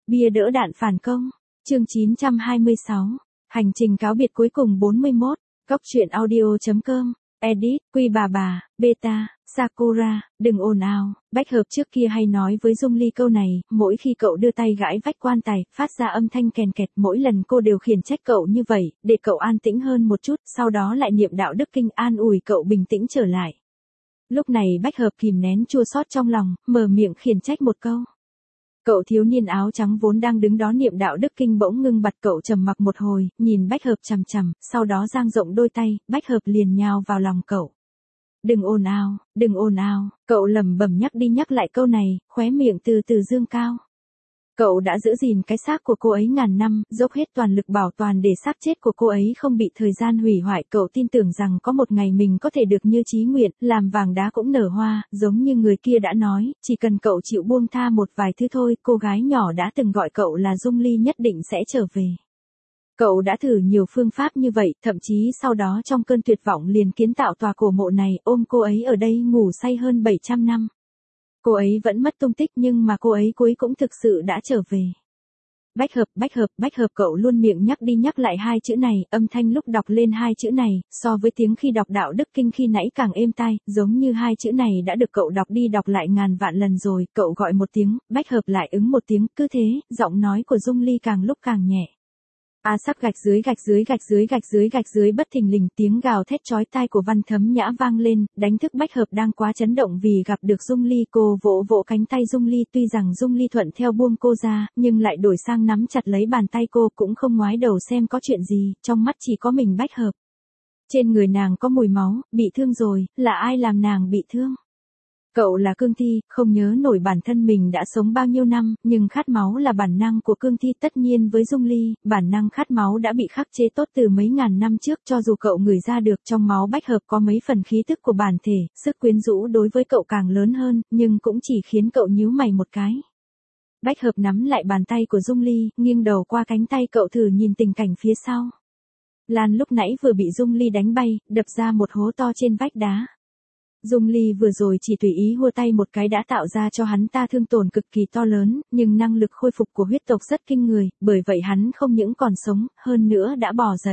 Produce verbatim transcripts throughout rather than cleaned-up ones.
Bia đỡ đạn phản công. Chương chín trăm hai mươi sáu. Hành trình cáo biệt cuối cùng bốn mươi mốt. Góc truyện audio chấm com. Edit, Quy bà bà, Beta, Sakura, đừng ồn ào. Bách Hợp trước kia hay nói với Dung Ly câu này, mỗi khi cậu đưa tay gãi vách quan tài, phát ra âm thanh kèn kẹt, mỗi lần cô đều khiển trách cậu như vậy, để cậu an tĩnh hơn một chút, sau đó lại niệm đạo đức kinh an ủi cậu bình tĩnh trở lại. Lúc này Bách Hợp kìm nén chua xót trong lòng, mở miệng khiển trách một câu. Cậu thiếu niên áo trắng vốn đang đứng đó niệm đạo đức kinh bỗng ngưng bặt, cậu trầm mặc một hồi, nhìn Bách Hợp chằm chằm, sau đó dang rộng đôi tay, Bách Hợp liền nhào vào lòng cậu. Đừng ồn ào, đừng ồn ào, cậu lẩm bẩm nhắc đi nhắc lại câu này, khóe miệng từ từ dương cao. Cậu đã giữ gìn cái xác của cô ấy ngàn năm, dốc hết toàn lực bảo toàn để xác chết của cô ấy không bị thời gian hủy hoại. Cậu tin tưởng rằng có một ngày mình có thể được như chí nguyện, làm vàng đá cũng nở hoa, giống như người kia đã nói, chỉ cần cậu chịu buông tha một vài thứ thôi. Cô gái nhỏ đã từng gọi cậu là Dung Ly nhất định sẽ trở về. Cậu đã thử nhiều phương pháp như vậy, thậm chí sau đó trong cơn tuyệt vọng liền kiến tạo tòa cổ mộ này, ôm cô ấy ở đây ngủ say hơn bảy trăm năm. Cô ấy vẫn mất tung tích nhưng mà cô ấy cuối cũng thực sự đã trở về. Bách Hợp, Bách Hợp, Bách Hợp, cậu luôn miệng nhắc đi nhắc lại hai chữ này, âm thanh lúc đọc lên hai chữ này, so với tiếng khi đọc đạo đức kinh khi nãy càng êm tai, giống như hai chữ này đã được cậu đọc đi đọc lại ngàn vạn lần rồi. Cậu gọi một tiếng, Bách Hợp lại ứng một tiếng, cứ thế, giọng nói của Dung Ly càng lúc càng nhẹ. A sắc gạch dưới gạch dưới gạch dưới gạch dưới gạch dưới bất thình lình tiếng gào thét chói tai của Văn Thấm Nhã vang lên, đánh thức Bách Hợp đang quá chấn động vì gặp được Dung Ly. Cô vỗ vỗ cánh tay Dung Ly, tuy rằng Dung Ly thuận theo buông cô ra, nhưng lại đổi sang nắm chặt lấy bàn tay cô, cũng không ngoái đầu xem có chuyện gì, trong mắt chỉ có mình Bách Hợp. Trên người nàng có mùi máu, bị thương rồi, là ai làm nàng bị thương? Cậu là cương thi, không nhớ nổi bản thân mình đã sống bao nhiêu năm, nhưng khát máu là bản năng của cương thi. Tất nhiên với Dung Ly, bản năng khát máu đã bị khắc chế tốt từ mấy ngàn năm trước. Cho dù cậu ngửi ra được trong máu Bách Hợp có mấy phần khí tức của bản thể, sức quyến rũ đối với cậu càng lớn hơn, nhưng cũng chỉ khiến cậu nhíu mày một cái. Bách Hợp nắm lại bàn tay của Dung Ly, nghiêng đầu qua cánh tay cậu thử nhìn tình cảnh phía sau. Lan lúc nãy vừa bị Dung Ly đánh bay, đập ra một hố to trên vách đá. Dung Ly vừa rồi chỉ tùy ý hua tay một cái đã tạo ra cho hắn ta thương tổn cực kỳ to lớn, nhưng năng lực khôi phục của huyết tộc rất kinh người, bởi vậy hắn không những còn sống, hơn nữa đã bò dậy.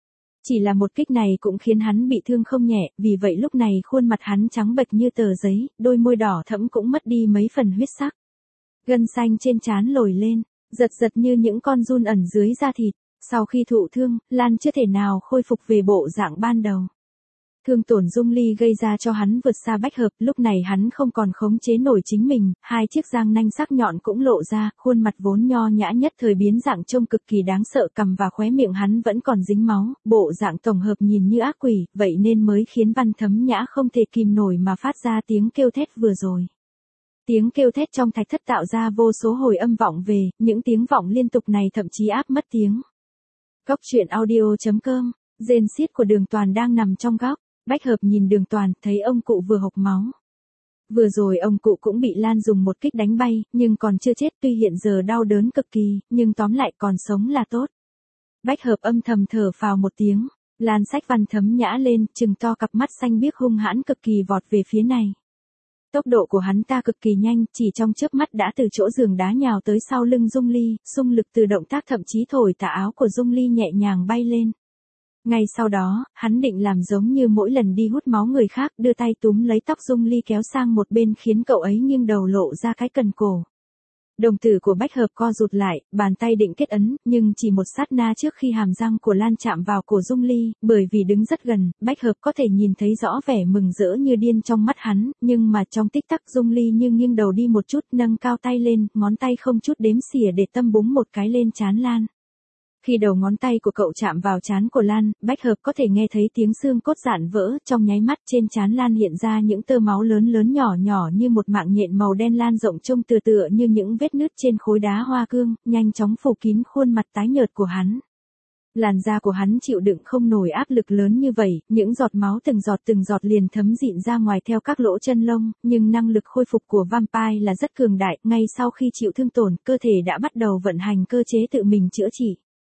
Chỉ là một kích này cũng khiến hắn bị thương không nhẹ, vì vậy lúc này khuôn mặt hắn trắng bệch như tờ giấy, đôi môi đỏ thẫm cũng mất đi mấy phần huyết sắc. Gân xanh trên trán lồi lên, giật giật như những con giun ẩn dưới da thịt. Sau khi thụ thương, Lan chưa thể nào khôi phục về bộ dạng ban đầu. Thương tổn Dung Ly gây ra cho hắn vượt xa Bách Hợp, lúc này hắn không còn khống chế nổi chính mình, hai chiếc răng nanh sắc nhọn cũng lộ ra, khuôn mặt vốn nho nhã nhất thời biến dạng trông cực kỳ đáng sợ, cằm và khóe miệng hắn vẫn còn dính máu, bộ dạng tổng hợp nhìn như ác quỷ, vậy nên mới khiến Văn Thấm Nhã không thể kìm nổi mà phát ra tiếng kêu thét vừa rồi. Tiếng kêu thét trong thạch thất tạo ra vô số hồi âm vọng về, những tiếng vọng liên tục này thậm chí áp mất tiếng. Góc truyện audio chấm com, rên xiết của Đường Toàn đang nằm trong góc. Bách Hợp nhìn Đường Toàn, thấy ông cụ vừa hộc máu. Vừa rồi ông cụ cũng bị Lan dùng một kích đánh bay, nhưng còn chưa chết, tuy hiện giờ đau đớn cực kỳ, nhưng tóm lại còn sống là tốt. Bách Hợp âm thầm thở phào một tiếng, Lan xách Văn Thấm Nhã lên, trừng to cặp mắt xanh biếc hung hãn cực kỳ vọt về phía này. Tốc độ của hắn ta cực kỳ nhanh, chỉ trong chớp mắt đã từ chỗ giường đá nhào tới sau lưng Dung Ly, xung lực từ động tác thậm chí thổi tà áo của Dung Ly nhẹ nhàng bay lên. Ngay sau đó, hắn định làm giống như mỗi lần đi hút máu người khác, đưa tay túm lấy tóc Dung Ly kéo sang một bên khiến cậu ấy nghiêng đầu lộ ra cái cần cổ. Đồng tử của Bách Hợp co rụt lại, bàn tay định kết ấn, nhưng chỉ một sát na trước khi hàm răng của Lan chạm vào cổ Dung Ly, bởi vì đứng rất gần, Bách Hợp có thể nhìn thấy rõ vẻ mừng rỡ như điên trong mắt hắn, nhưng mà trong tích tắc Dung Ly như nghiêng đầu đi một chút, nâng cao tay lên, ngón tay không chút đếm xỉa để tâm búng một cái lên trán Lan. Khi đầu ngón tay của cậu chạm vào trán của Lan, Bách Hợp có thể nghe thấy tiếng xương cốt rạn vỡ, trong nháy mắt trên trán Lan hiện ra những tơ máu lớn lớn nhỏ nhỏ như một mạng nhện màu đen lan rộng trông tựa tựa như những vết nứt trên khối đá hoa cương, nhanh chóng phủ kín khuôn mặt tái nhợt của hắn. Làn da của hắn chịu đựng không nổi áp lực lớn như vậy, những giọt máu từng giọt từng giọt liền thấm dịn ra ngoài theo các lỗ chân lông, nhưng năng lực khôi phục của vampire là rất cường đại, ngay sau khi chịu thương tổn, cơ thể đã bắt đầu vận hành cơ chế tự mình chữa trị.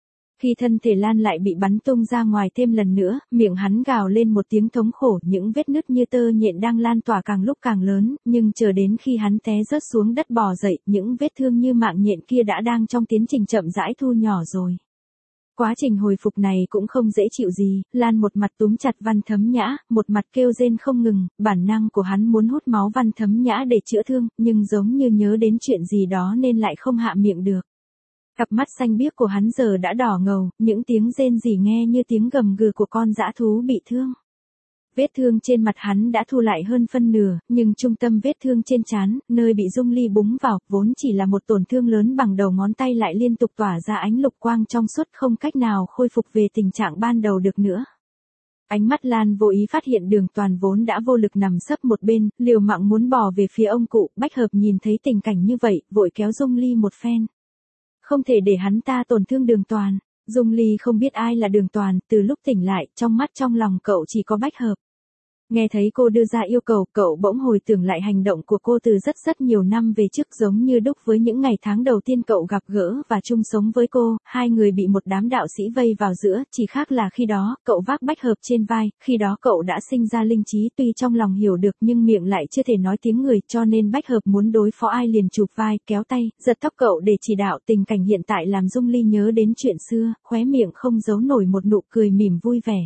Khi thân thể Lan lại bị bắn tung ra ngoài thêm lần nữa, miệng hắn gào lên một tiếng thống khổ, những vết nứt như tơ nhện đang lan tỏa càng lúc càng lớn, nhưng chờ đến khi hắn té rớt xuống đất bò dậy, những vết thương như mạng nhện kia đã đang trong tiến trình chậm rãi thu nhỏ rồi. Quá trình hồi phục này cũng không dễ chịu gì, Lan một mặt túm chặt Văn Thấm Nhã, một mặt kêu rên không ngừng, bản năng của hắn muốn hút máu Văn Thấm Nhã để chữa thương, nhưng giống như nhớ đến chuyện gì đó nên lại không hạ miệng được. Cặp mắt xanh biếc của hắn giờ đã đỏ ngầu, những tiếng rên rỉ nghe như tiếng gầm gừ của con dã thú bị thương. Vết thương trên mặt hắn đã thu lại hơn phân nửa, nhưng trung tâm vết thương trên trán, nơi bị Dung Ly búng vào, vốn chỉ là một tổn thương lớn bằng đầu ngón tay lại liên tục tỏa ra ánh lục quang trong suốt không cách nào khôi phục về tình trạng ban đầu được nữa. Ánh mắt Lan vô ý phát hiện Đường Toàn vốn đã vô lực nằm sấp một bên, liều mạng muốn bò về phía ông cụ, Bách Hợp nhìn thấy tình cảnh như vậy, vội kéo Dung Ly một phen. Không thể để hắn ta tổn thương Đường Toàn. Dung Ly không biết ai là Đường Toàn, từ lúc tỉnh lại, trong mắt trong lòng cậu chỉ có Bách Hợp. Nghe thấy cô đưa ra yêu cầu, cậu bỗng hồi tưởng lại hành động của cô từ rất rất nhiều năm về trước, giống như đúc với những ngày tháng đầu tiên cậu gặp gỡ và chung sống với cô, hai người bị một đám đạo sĩ vây vào giữa, chỉ khác là khi đó, cậu vác Bách Hợp trên vai, khi đó cậu đã sinh ra linh trí, tuy trong lòng hiểu được nhưng miệng lại chưa thể nói tiếng người, cho nên Bách Hợp muốn đối phó ai liền chụp vai, kéo tay, giật tóc cậu để chỉ đạo. Tình cảnh hiện tại làm Dung Ly nhớ đến chuyện xưa, khóe miệng không giấu nổi một nụ cười mỉm vui vẻ.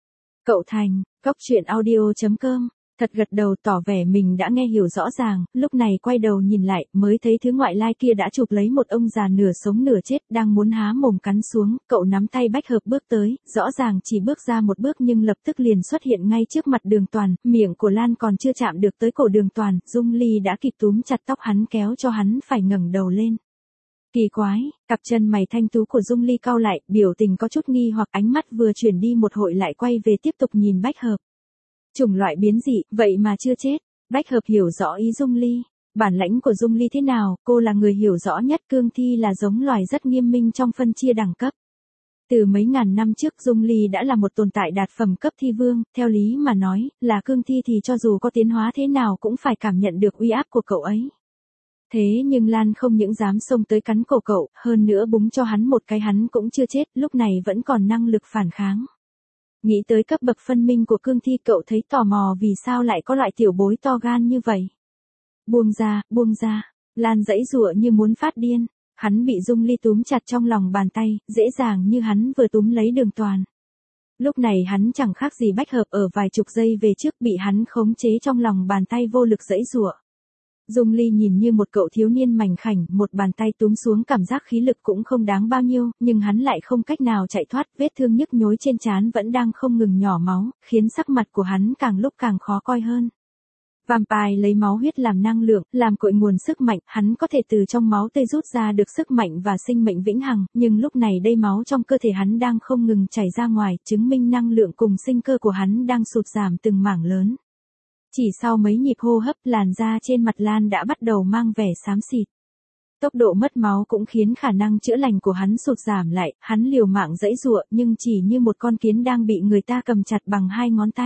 Cậu Thành, Cóc Truyện Audio chấm com, thật gật đầu tỏ vẻ mình đã nghe hiểu rõ ràng, lúc này quay đầu nhìn lại, mới thấy thứ ngoại lai kia đã chụp lấy một ông già nửa sống nửa chết, đang muốn há mồm cắn xuống, cậu nắm tay Bách Hợp bước tới, rõ ràng chỉ bước ra một bước nhưng lập tức liền xuất hiện ngay trước mặt Đường Toàn, miệng của Lan còn chưa chạm được tới cổ Đường Toàn, Dung Ly đã kịp túm chặt tóc hắn kéo cho hắn phải ngẩng đầu lên. Kỳ quái, cặp chân mày thanh tú của Dung Ly cau lại, biểu tình có chút nghi hoặc, ánh mắt vừa chuyển đi một hội lại quay về tiếp tục nhìn Bách Hợp. Chủng loại biến dị, vậy mà chưa chết. Bách Hợp hiểu rõ ý Dung Ly. Bản lãnh của Dung Ly thế nào, cô là người hiểu rõ nhất. Cương thi là giống loài rất nghiêm minh trong phân chia đẳng cấp. Từ mấy ngàn năm trước Dung Ly đã là một tồn tại đạt phẩm cấp thi vương, theo lý mà nói, là cương thi thì cho dù có tiến hóa thế nào cũng phải cảm nhận được uy áp của cậu ấy. Thế nhưng Lan không những dám xông tới cắn cổ cậu, hơn nữa búng cho hắn một cái hắn cũng chưa chết, lúc này vẫn còn năng lực phản kháng. Nghĩ tới cấp bậc phân minh của cương thi, cậu thấy tò mò vì sao lại có loại tiểu bối to gan như vậy. Buông ra, buông ra, Lan giãy giụa như muốn phát điên, hắn bị Dung Ly túm chặt trong lòng bàn tay, dễ dàng như hắn vừa túm lấy Đường Toàn. Lúc này hắn chẳng khác gì Bách Hợp ở vài chục giây về trước, bị hắn khống chế trong lòng bàn tay vô lực giãy giụa. Dung Ly nhìn như một cậu thiếu niên mảnh khảnh, một bàn tay túm xuống cảm giác khí lực cũng không đáng bao nhiêu, nhưng hắn lại không cách nào chạy thoát, vết thương nhức nhối trên trán vẫn đang không ngừng nhỏ máu, khiến sắc mặt của hắn càng lúc càng khó coi hơn. Vampire lấy máu huyết làm năng lượng, làm cội nguồn sức mạnh, hắn có thể từ trong máu tươi rút ra được sức mạnh và sinh mệnh vĩnh hằng, nhưng lúc này đây máu trong cơ thể hắn đang không ngừng chảy ra ngoài, chứng minh năng lượng cùng sinh cơ của hắn đang sụt giảm từng mảng lớn. Chỉ sau mấy nhịp hô hấp, làn da trên mặt Lan đã bắt đầu mang vẻ xám xịt. Tốc độ mất máu cũng khiến khả năng chữa lành của hắn sụt giảm lại, hắn liều mạng giãy giụa nhưng chỉ như một con kiến đang bị người ta cầm chặt bằng hai ngón tay.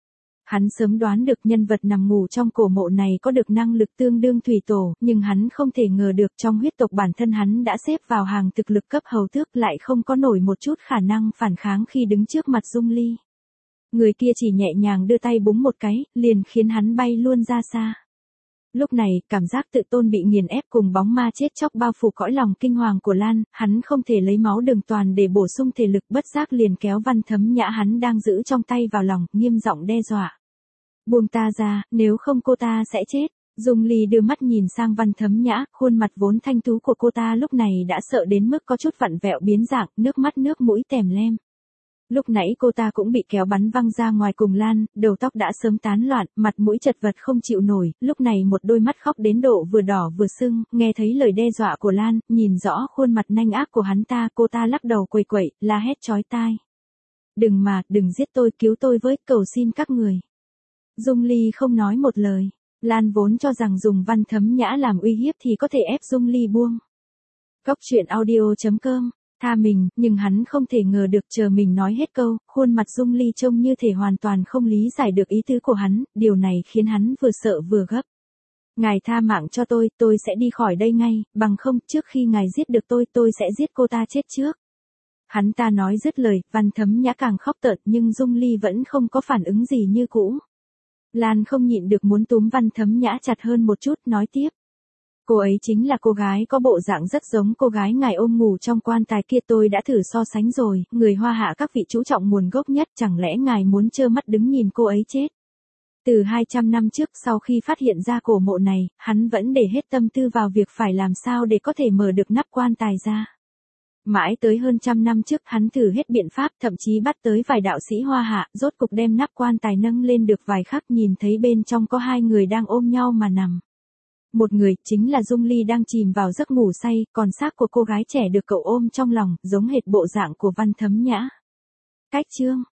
Hắn sớm đoán được nhân vật nằm ngủ trong cổ mộ này có được năng lực tương đương thủy tổ, nhưng hắn không thể ngờ được trong huyết tộc bản thân hắn đã xếp vào hàng thực lực cấp hầu tước, lại không có nổi một chút khả năng phản kháng khi đứng trước mặt Dung Ly. Người kia chỉ nhẹ nhàng đưa tay búng một cái, liền khiến hắn bay luôn ra xa. Lúc này, cảm giác tự tôn bị nghiền ép cùng bóng ma chết chóc bao phủ cõi lòng kinh hoàng của Lan, hắn không thể lấy máu Đường Toàn để bổ sung thể lực, bất giác liền kéo Văn Thấm Nhã hắn đang giữ trong tay vào lòng, nghiêm giọng đe dọa. Buông ta ra, nếu không cô ta sẽ chết. Dung Ly đưa mắt nhìn sang Văn Thấm Nhã, khuôn mặt vốn thanh tú của cô ta lúc này đã sợ đến mức có chút vặn vẹo biến dạng, nước mắt nước mũi tèm lem. Lúc nãy cô ta cũng bị kéo bắn văng ra ngoài cùng Lan, đầu tóc đã sớm tán loạn, mặt mũi chật vật không chịu nổi, lúc này một đôi mắt khóc đến độ vừa đỏ vừa sưng, nghe thấy lời đe dọa của Lan, nhìn rõ khuôn mặt nanh ác của hắn ta, cô ta lắc đầu quẩy quẩy, la hét chói tai. Đừng mà, đừng giết tôi, cứu tôi với, cầu xin các người. Dung Ly không nói một lời, Lan vốn cho rằng dùng Văn Thấm Nhã làm uy hiếp thì có thể ép Dung Ly buông. Cóc Truyện Audio chấm com tha mình, nhưng hắn không thể ngờ được chờ mình nói hết câu, khuôn mặt Dung Ly trông như thể hoàn toàn không lý giải được ý tứ của hắn, điều này khiến hắn vừa sợ vừa gấp. Ngài tha mạng cho tôi, tôi sẽ đi khỏi đây ngay, bằng không, trước khi ngài giết được tôi, tôi sẽ giết cô ta chết trước. Hắn ta nói dứt lời, Văn Thấm Nhã càng khóc tợn nhưng Dung Ly vẫn không có phản ứng gì như cũ. Lan không nhịn được muốn túm Văn Thấm Nhã chặt hơn một chút, nói tiếp. Cô ấy chính là cô gái có bộ dạng rất giống cô gái ngài ôm ngủ trong quan tài kia, tôi đã thử so sánh rồi, người Hoa Hạ các vị chú trọng nguồn gốc nhất, chẳng lẽ ngài muốn trơ mắt đứng nhìn cô ấy chết. Từ hai trăm năm trước, sau khi phát hiện ra cổ mộ này, hắn vẫn để hết tâm tư vào việc phải làm sao để có thể mở được nắp quan tài ra. Mãi tới hơn trăm năm trước hắn thử hết biện pháp, thậm chí bắt tới vài đạo sĩ Hoa Hạ, rốt cục đem nắp quan tài nâng lên được vài khắc, nhìn thấy bên trong có hai người đang ôm nhau mà nằm. Một người, chính là Dung Ly đang chìm vào giấc ngủ say, còn xác của cô gái trẻ được cậu ôm trong lòng, giống hệt bộ dạng của Văn Thấm Nhã. Cách chương